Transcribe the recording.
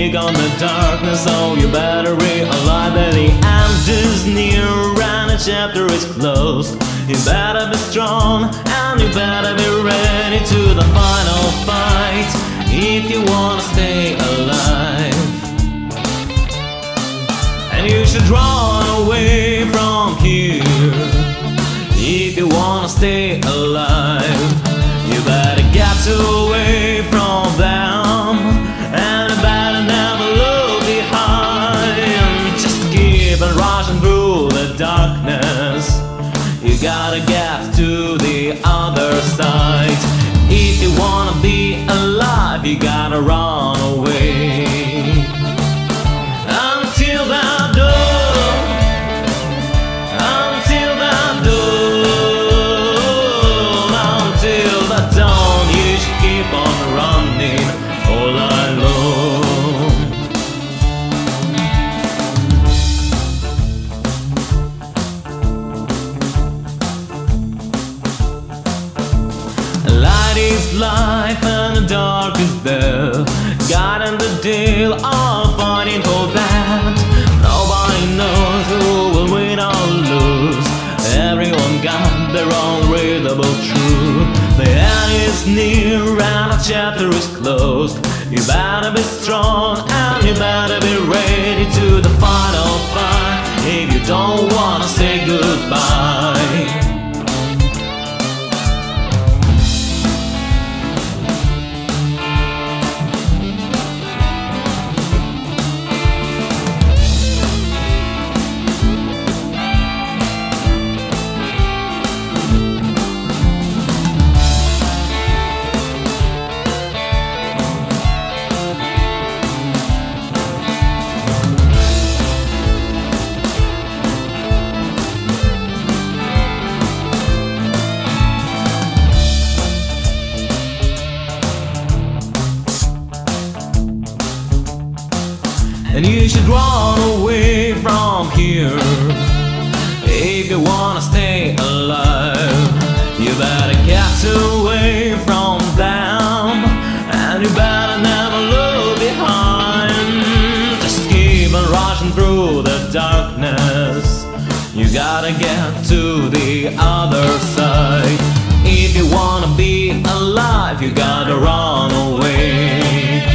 take on the darkness, so you better realize that the end is near and the chapter is closed. You better be strong and you better be ready to the final fight if you wanna stay alive. And you should run away from here if you wanna stay alive. You better get away from them and you better never look behind. Just keep on rushing through the darkness. You gotta get to the other side. If you wanna be alive, you gotta run away. Until that dawn, until that dawn, until that dawn, you should keep on running all night long. Light is life and the dark is there. God and the deal are fighting for that. Nobody knows who will win or lose. Everyone got their own readable truth. The end is near and the chapter is closed. You better be strong and you better be ready to the final fight if you don't wanna say goodbye. And you should run away from here if you wanna stay alive. You better get away from them and you better never look behind. Just keep on rushing through the darkness. You gotta get to the other side. If you wanna be alive, you gotta run away.